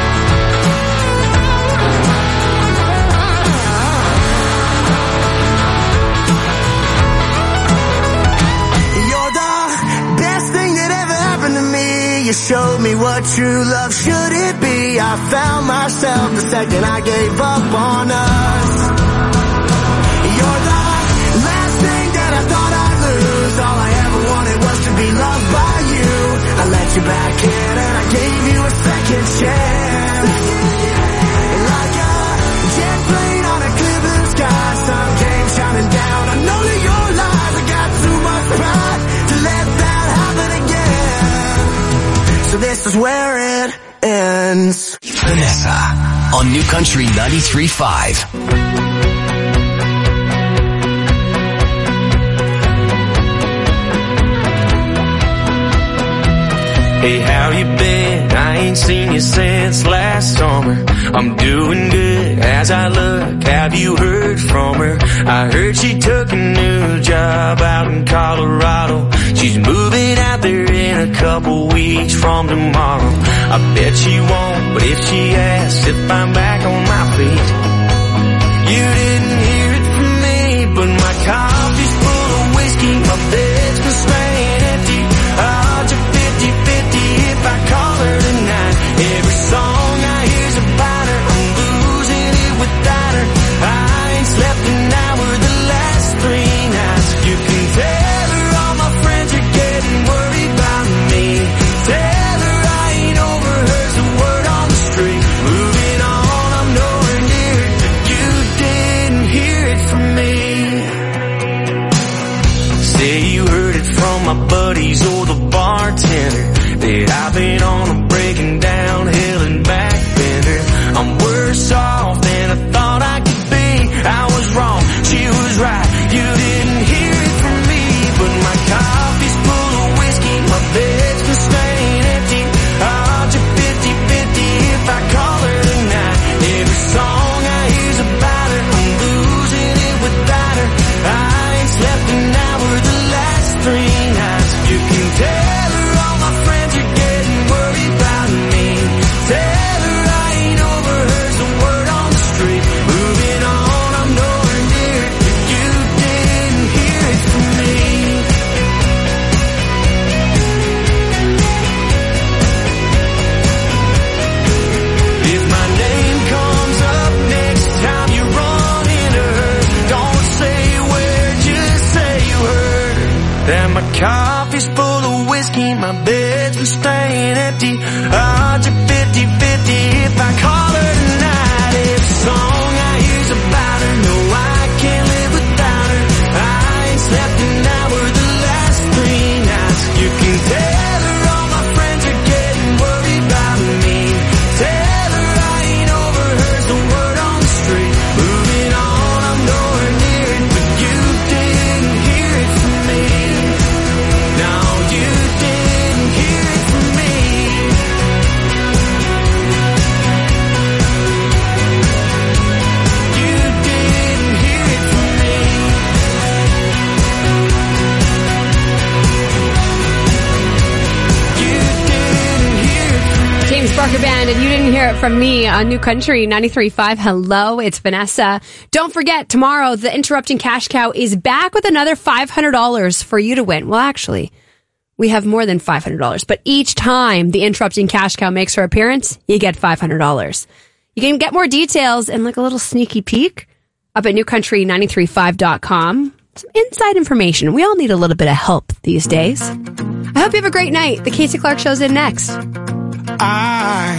You showed me what true love should it be. I found myself the second I gave up on us. You're the last thing that I thought I'd lose. All I ever wanted was to be loved by you. I let you back in and I gave you a second chance. And like a jet plane on a clear blue sky, sun came shining down on all of your lies. I got too much pride to let that happen again. So this is where it ends. Vanessa on New Country 93.5. Hey, how you been? I ain't seen you since last summer. I'm doing good as I look. Have you heard from her? I heard she took a new job out in Colorado. She's moving out there in a couple weeks from tomorrow. I bet she won't, but if she asks if I'm back on my feet, you didn't hear it from me, but my coffee's full of whiskey, my bed's been staying empty. Odds are 50-50 if I call her tonight. Every song I hear's about her, I'm losing it without her. I ain't slept an hour the last 3 nights. You can tell her all my friends are getting worried about me. Tell her I ain't over her's the word on the street. Moving on didn't hear it from me on New Country 93.5. Hello, it's Vanessa. Don't forget, tomorrow, the Interrupting Cash Cow is back with another $500 for you to win. Well, actually, we have more than $500, but each time the Interrupting Cash Cow makes her appearance, you get $500. You can get more details and like a little sneaky peek up at newcountry935.com. Some inside information. We all need a little bit of help these days. I hope you have a great night. The Casey Clark Show's in next. I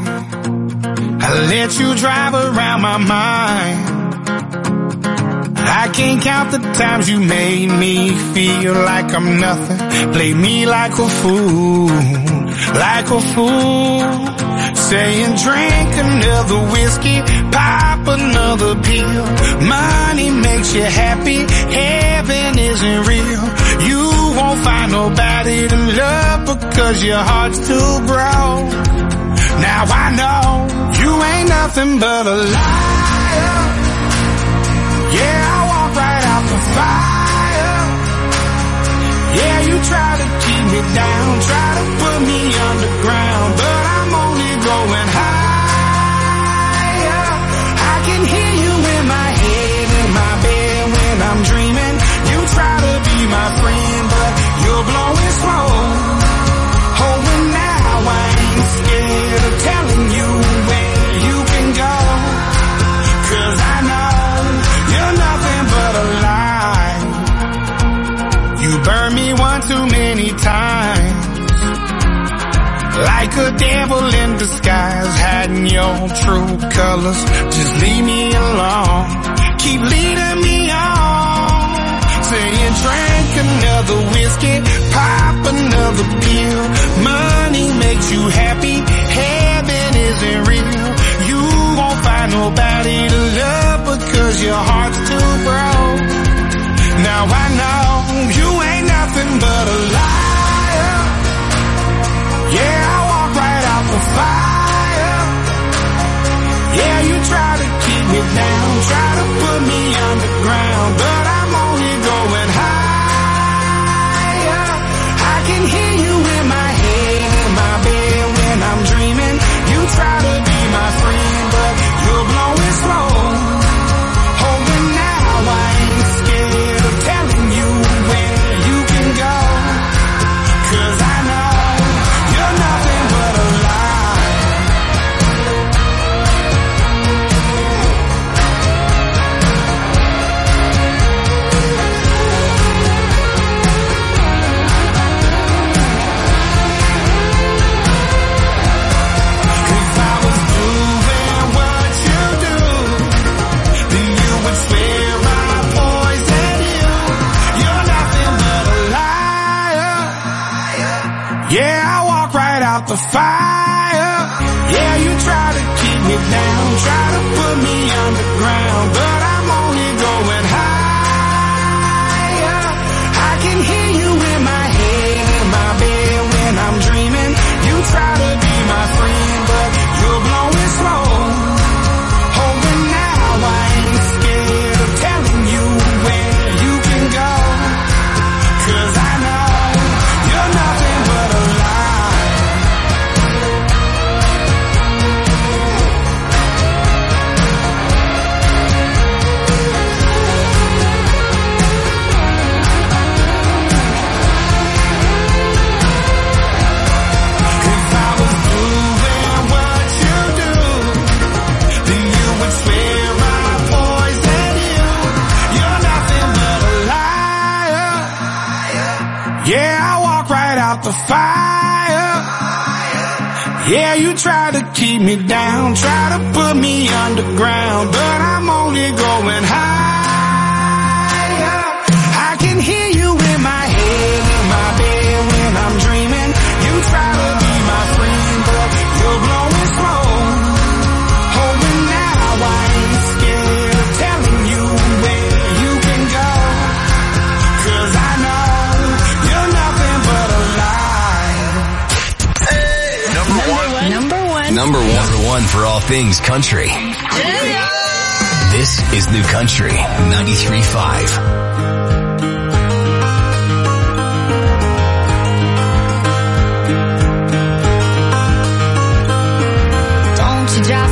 let you drive around my mind. I can't count the times you made me feel like I'm nothing. Play me like a fool, like a fool. Saying drink another whiskey, pop another pill. Money makes you happy, heaven isn't real. You won't find nobody to love because your heart's too broke. Now I know you ain't nothing but a liar. Yeah, I walk right out the fire. Yeah, you try to keep me down, try to put me underground, but I'm only going higher. I can hear you in my head, in my bed when I'm dreaming. You try to be my friend, but you're blowing smoke. Oh, and now I ain't scared of telling you where you can go. 'Cause I know you're nothing but a lie. You burned me one too many times, like a devil in disguise, hiding your true colors. Just leave me alone, keep leading me on. Saying drink another whiskey, pop another pill. Money makes you happy, heaven isn't real. You won't find nobody to love because your heart's too broke. Now I know you ain't nothing but a liar. Yeah, I walk right out the fire. Yeah, you try to keep me down, try to put me underground, but I'm only going higher. I can hear you in my head, in my bed when I'm dreaming. You try to be my friend, but you're blowing smoke. Oh, and now I ain't scared of telling you where you can go. 'Cause I know you're nothing but a lie. Yeah, I walk right out the fire. Yeah, you try to keep me down, try to put me underground, but I'm only going higher. I can hear you in my head, in my bed when I'm dreaming. You try to be my friend, but you're blowing smoke. Oh, and now I ain't scared of telling you where you can go. 'Cause I know you're nothing but a lie. If I was doing what you do, then you would swear I poisoned you. You're nothing but a liar. Yeah, I walk right out the fire. Yeah, you try to keep me down, try to put me underground, but I'm only going higher. I can hear you in my head, in my bed when I'm dreaming. You try to be my friend, but you're blowing smoke. Oh, and now I ain't scared of telling you where you can go. 'Cause I know you're nothing but a lie. Number one for all things country. This is New Country 93.5.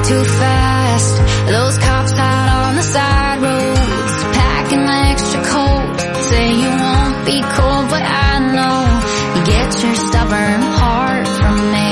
too fast. Those cops out on the side roads, packing extra coat. Say you won't be cold, but I know you get your stubborn heart from me.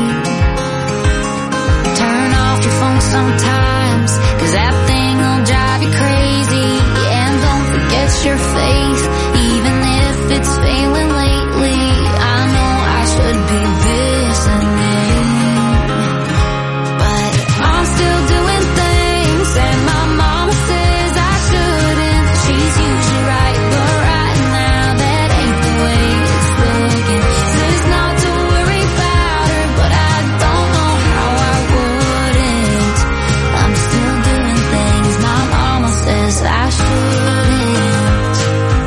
Turn off your phone sometimes, 'cause that thing will drive you crazy. And don't forget your faith, even if it's failing lately. I know I should be listening, but I'm still doing things and my mama says I shouldn't. She's usually right, but right now that ain't the way it's looking. Says not to worry about her, but I don't know how I wouldn't. I'm still doing things my mama says I shouldn't.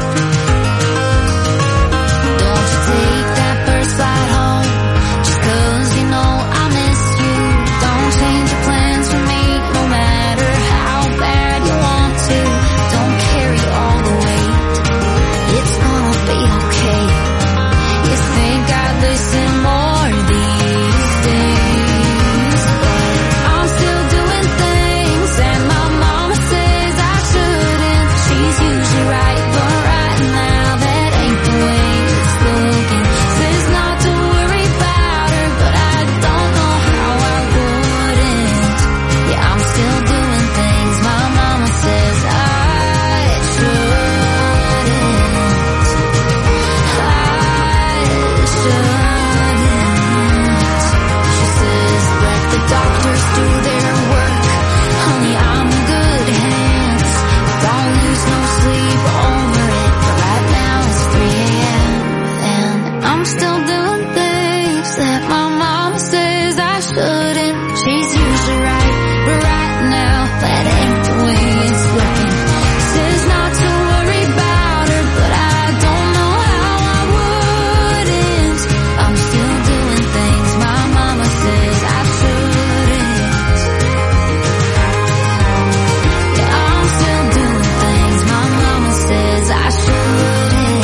Don't you take that first flight home, just 'cause you know I miss you. Don't change your plans for me, no matter how bad you want to. Don't carry all the weight, it's gonna be okay. You think I'd listen more these days, but I'm still doing things and my mama says I shouldn't. She's usually right, but right now that ain't the way it's looking. Says not to worry about her, but I don't know how I wouldn't. Yeah, I'm still doing things my mama says I shouldn't. She says let the doctors do their work. Honey, I'm in good hands. Don't lose no sleep over it, but right now it's 3 a.m. and I'm still doing things that my mama says I shouldn't. She's usually right, but right now that ain't the way it's looking. Says not to worry about her, but I don't know how I wouldn't. I'm still doing things my mama says I shouldn't. Yeah, I'm still doing things my mama says I shouldn't.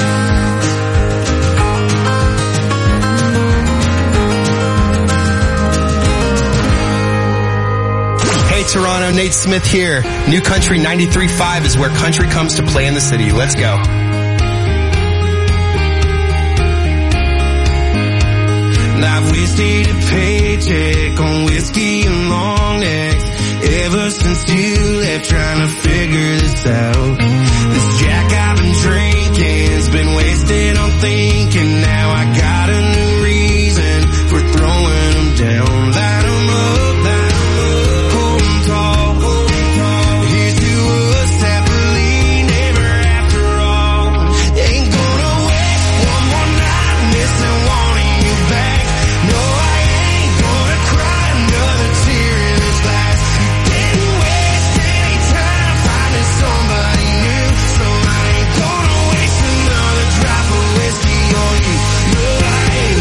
Hey Toronto, Nate Smith here. New Country 93.5 is where country comes to play in the city. Let's go. I've wasted a paycheck on whiskey and long necks ever since you left, trying to figure this out. This Jack I've been drinking's been wasted on thinking. Now I got a new reason for throwing them down. Light them up, hold them tall. Here's to us happily never after all. Ain't gonna waste one more night missing wanting you back. No, I ain't gonna cry another tear in this glass. Didn't waste any time finding somebody new, so I ain't gonna waste another drop of whiskey on you. No, I ain't.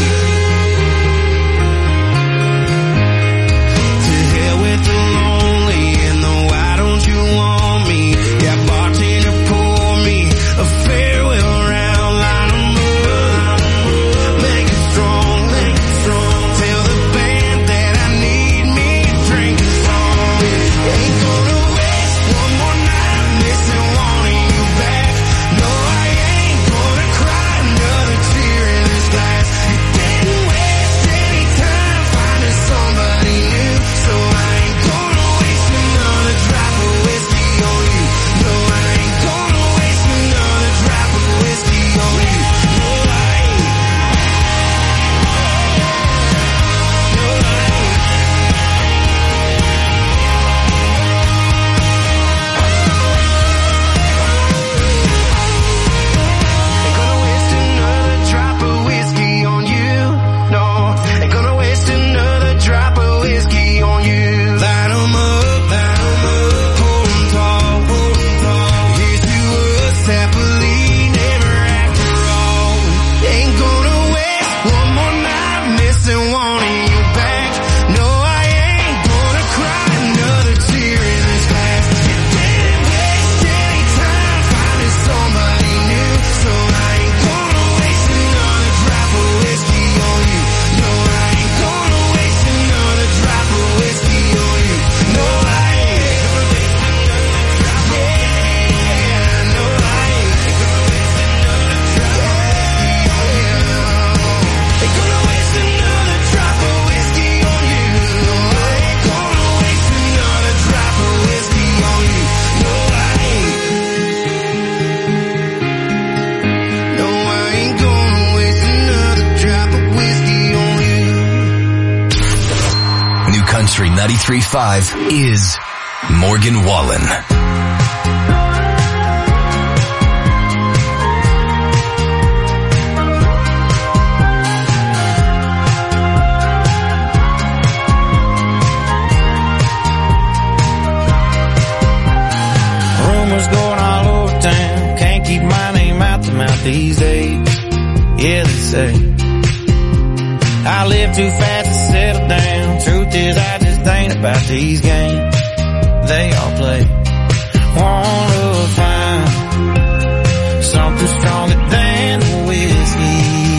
93.5 is Morgan Wallen. Rumors going all over town. Can't keep my name out the mouth these days. Yeah, they say I live too fast to settle down. Truth is, I just ain't about these games they all play. Wanna find something stronger than whiskey.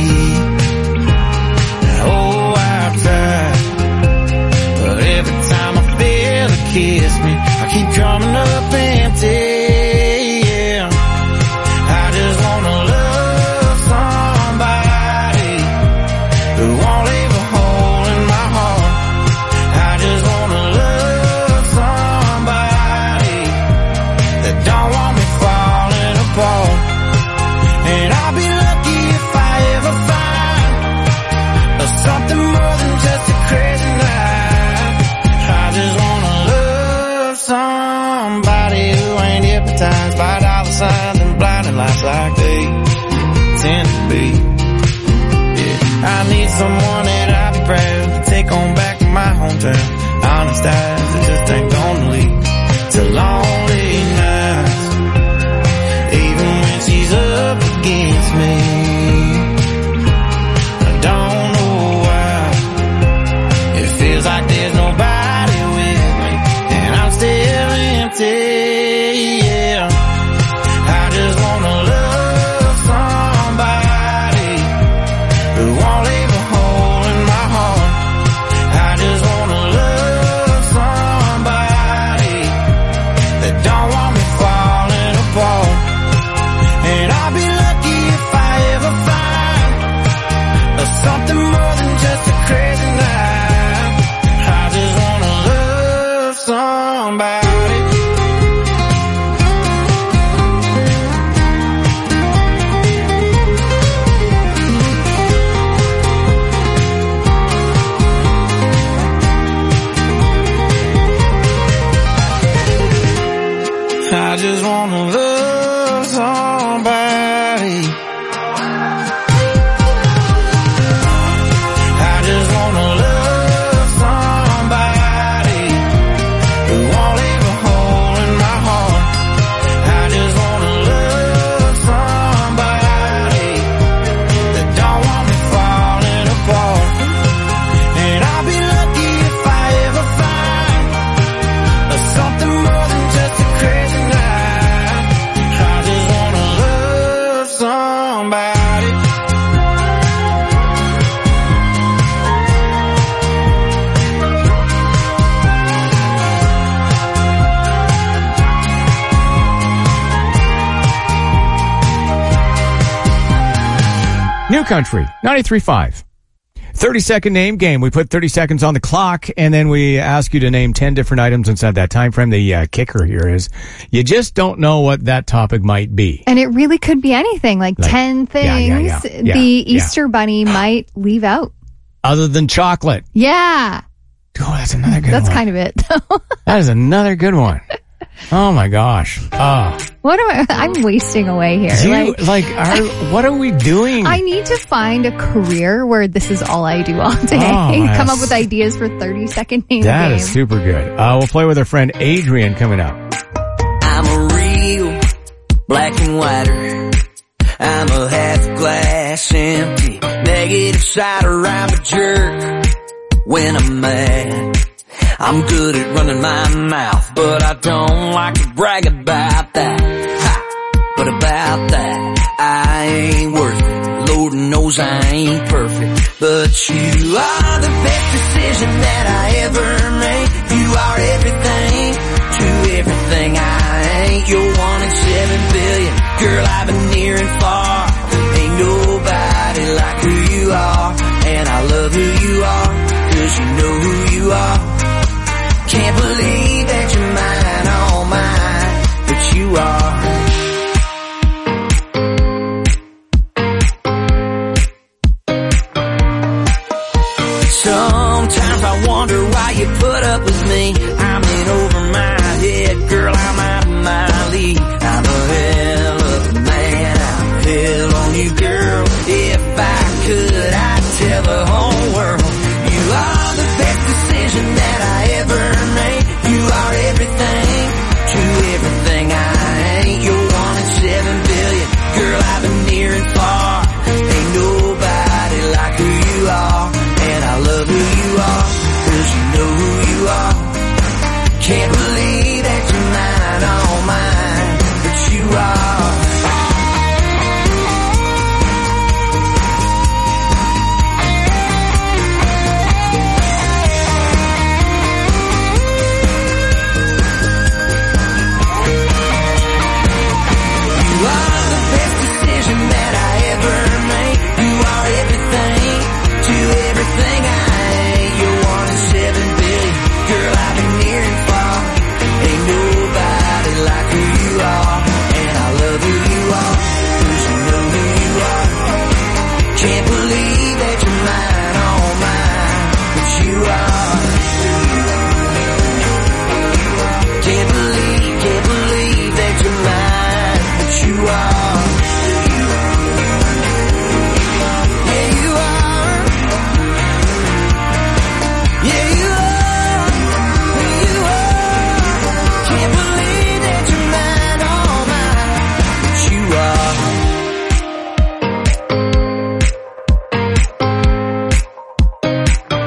Oh, I've tried, but every time I feel a kiss me, I keep coming up empty. Yeah, I just wanna love somebody who won't leave a hole in my heart. I just wanna love somebody that don't want me falling apart. And I'll be lucky if I ever find something more than just a crazy night. I just wanna love somebody who ain't hypnotized by dollar signs and blinding lights like they tend to be. Yeah, I need someone that I'll be proud to take on back to my hometown. Honest eyes that just ain't gonna lead to lonely nights, even when she's up against me. I don't know why it feels like there's nobody with me, and I'm still empty. Yeah, I just wanna love somebody who won't leave a hole in my heart. I just wanna love somebody that don't want me falling apart. And I'll be lucky if I ever find something more than just a crazy night. I just wanna love somebody. I just wanna love somebody. I just wanna love somebody who won't leave a hole in my heart. I just wanna love somebody that don't want me falling apart. And I'll be lucky if I ever find something more than just a crazy night. I just wanna love somebody. New Country, 93.5. 30-second name game. We put 30 seconds on the clock, and then we ask you to name 10 different items inside that time frame. The kicker here is you just don't know what that topic might be. And it really could be anything, like 10 things the Easter Bunny might leave out. Other than chocolate. Yeah. Oh, that's another good one. That's kind of it, though. That is another good one. Oh, my gosh. Oh. What am I'm wasting away here. What are we doing? I need to find a career where this is all I do all day. Come up with ideas for 30-second name That game. is super good. We'll play with our friend Adrian coming up. I'm a real black and whiter. I'm a half glass empty. Negative side around a jerk when I'm mad. I'm good at running my mouth, but I don't like to brag about that. Ha! But about that, I ain't worth it. Lord knows I ain't perfect, but you are the best decision that I ever made. You are everything to everything I ain't. You're 1 in 7 billion. Girl, I've been near and far. Ain't nobody like who you are. And I love who you are, 'cause you know who you are. Can't believe